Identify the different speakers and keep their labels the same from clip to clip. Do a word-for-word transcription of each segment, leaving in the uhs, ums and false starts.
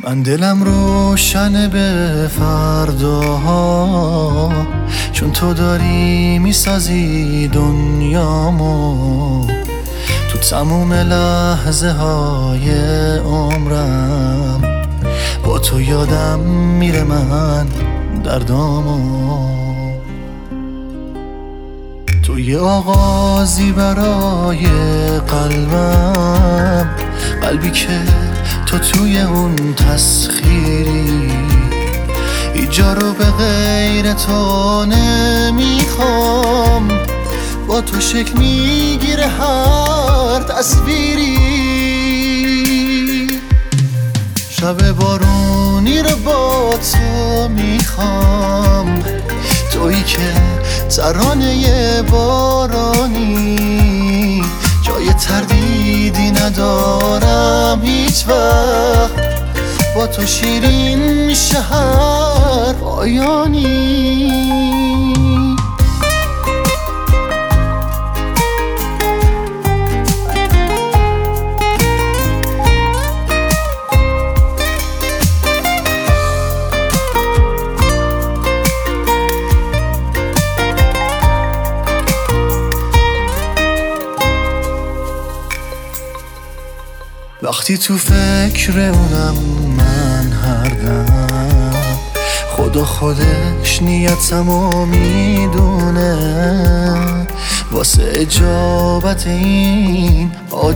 Speaker 1: من دلم روشن به فرداها، چون تو داری میسازی دنیامو. تو تموم لحظه های عمرم با تو یادم میره من دردامو. تو یه آغازی برای قلبم، قلبی که تو توی اون تسخیری. ایجا رو به غیر تو نمیخوام، با تو شکل میگیره هر تصویری. شب بارونی رو با تو میخوام، تویی که ترانه بارانی. جای تردیدی ندارم هیچ وقت، با تو شیرین میشه هر پایانی. وقتی تو فکر اونم من هر دم، خدا خودش نیتمو میدونه. واسه اجابت این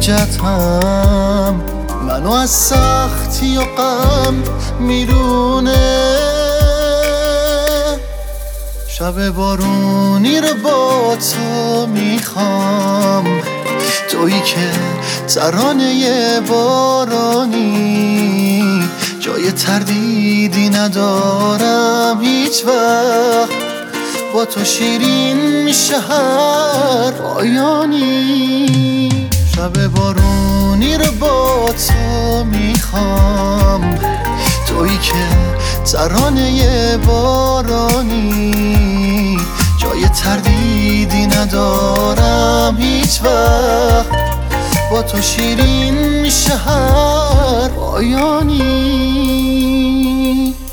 Speaker 1: حاجتم منو از سختی و غم میرونه. شب بارونی رو با تو میخوام، تویی که ترانه بارانی. جای تردیدی ندارم هیچ وقت، با تو شیرین میشه هر پایانی. شب بارونی رو با تو میخوام، تویی که ترانه بارانی. جای تردیدی ندارم هیچ وقت، با تو شیرین میشه هر پایانی.